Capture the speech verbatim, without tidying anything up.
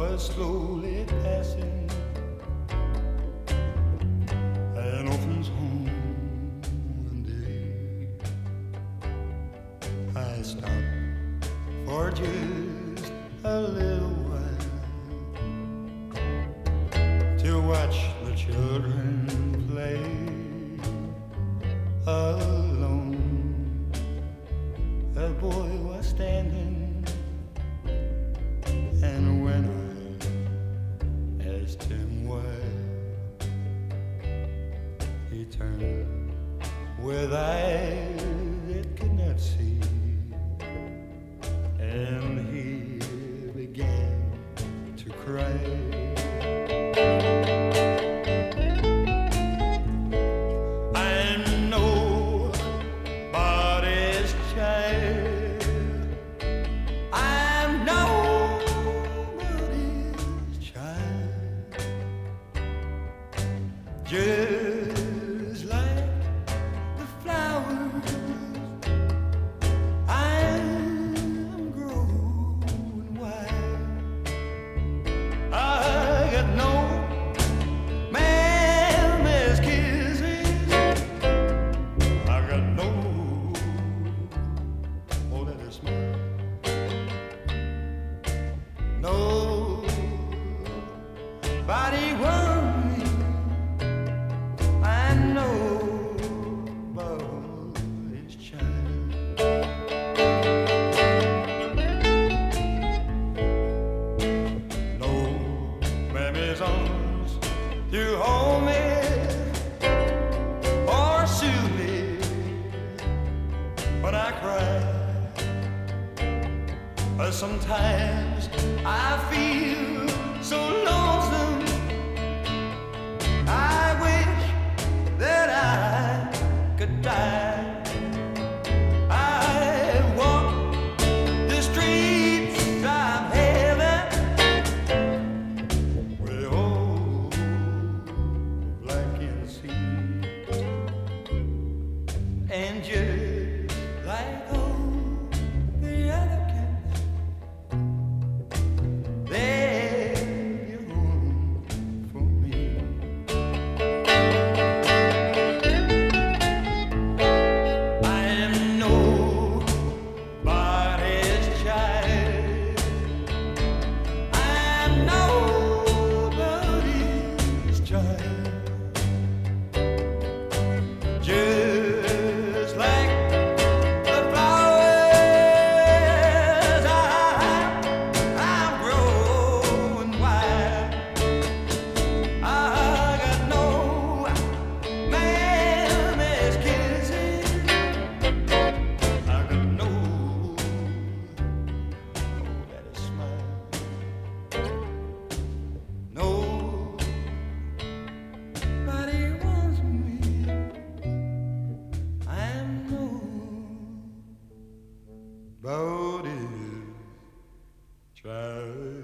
was slowly passing an orphan's home one day. I stopped for just a little while to watch the children play alone. A boy was standing, and when I asked him why, he turned with eyes that could not see, and he began to cry. Just like the flowers, I'm growing wild. I got no mama's kisses. I got no oh that is smile. Nobody wants to hold me or soothe me when I cry. But sometimes I feel so lonesome, I wish that I could die. And just like all the other cats, they're home for me. I am nobody's child. I am nobody's child. Just like the flowers, I, I'm growing wild. I got no mama's kisses. I got no, oh, that is smile. Nobody wants me. About his child.